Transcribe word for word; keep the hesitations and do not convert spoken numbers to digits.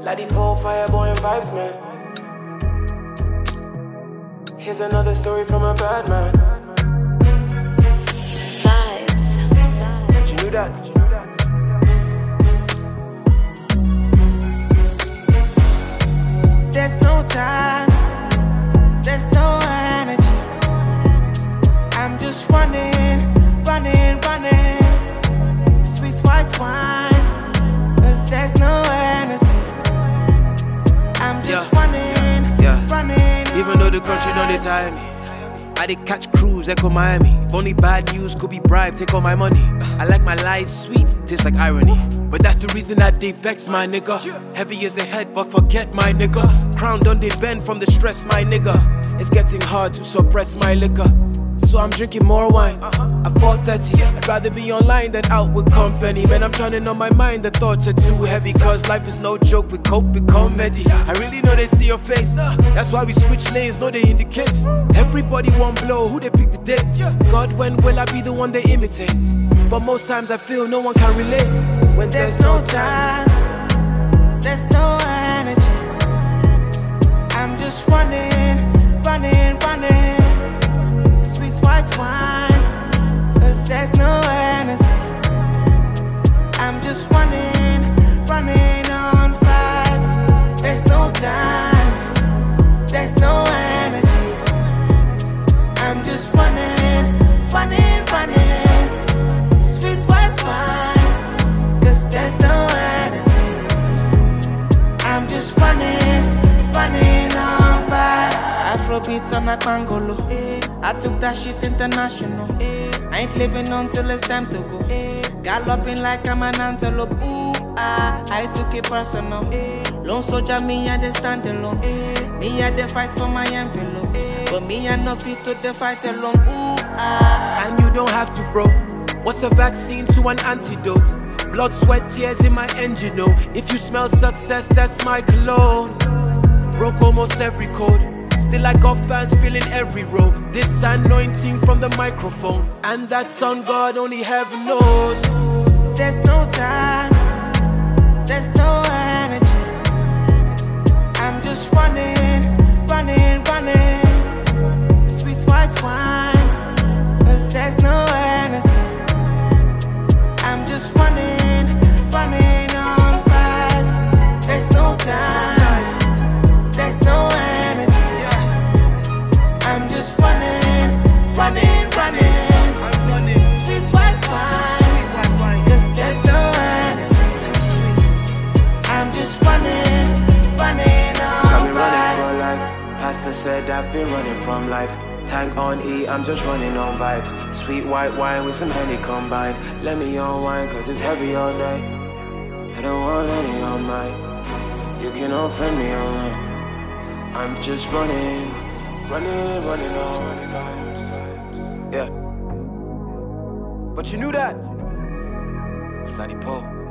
Laddie Pole, Fireboy and Vibes, man. Here's another story from a bad man. Vibes. But you knew that? Did you know that? There's no time, there's no energy. I'm just running, running, running. Sweet white wine, cause there's no energy. I'm just yeah. running, yeah. running. Even though the country don't they tire me, I did catch cruise, echo Miami. If only bad news could be bribed, take all my money. I like my lies sweet, tastes like irony. But that's the reason that they vex, my nigga. Heavy as the head, but forget, my nigga. Crown done they bend from the stress, my nigga. It's getting hard to suppress my liquor, so I'm drinking more wine. At four thirty, I'd rather be online than out with company. Man, I'm turning on my mind, the thoughts are too heavy. Cause life is no joke, we cope with comedy. I really know they see your face, that's why we switch lanes, no they indicate. Everybody won't blow, who they pick the date. God, when will I be the one they imitate? But most times I feel no one can relate. When There's no time, there's no energy. I'm just running, running, running. Sweet white wine, cause there's no energy. I'm just running, running on vibes. There's no time, there's no energy. I'm just running, running, running. Sweet white wine, cause there's no energy. I'm just running, running on vibes. Afrobeat on a Pangolo. I took that shit international. I ain't living until it's time to go. Galloping like I'm an antelope. Ooh, ah, I took it personal. Lone soldier, me I dey stand alone. Me I dey fight for my envelope. But me I no fit to dey fight alone. Ooh, ah. And you don't have to, bro. What's a vaccine to an antidote? Blood, sweat, tears in my engine, no. If you smell success, that's my cologne. Broke almost every code. Still I got fans feeling every row. This anointing from the microphone, and that's on God, only heaven knows. There's no time, there's no energy. I'm just running, running, running. Sweet white wine, cause there's no energy. I'm just running, running on vibes. There's no time, there's no energy. I'm just running, running, running. Sweet white wine, cause there's no energy. I'm just running, running I've on been running for vibes. life. Pastor said I've been running from life. Tank on E, I'm just running on vibes. Sweet white wine with some Henny combined. Let me unwind cause it's heavy all night. I don't want any on mine. You can unfriend me online. I'm just running, running, running on vibes. Yeah. But you knew that? It's Laddie Pole.